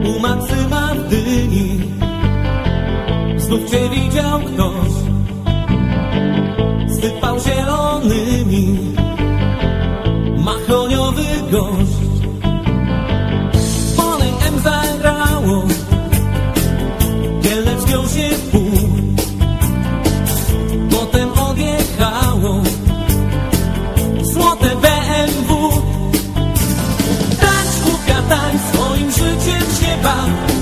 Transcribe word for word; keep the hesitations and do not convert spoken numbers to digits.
u Maksyma w Gdyni. Znów cię widział ktoś, sypał zielonymi, machroniowy gość. Polej M zagrało, Kielec wziął się w pół, potem odjechało złote B M W. Tańcz, głupia, tańcz, swoim życiem się baw.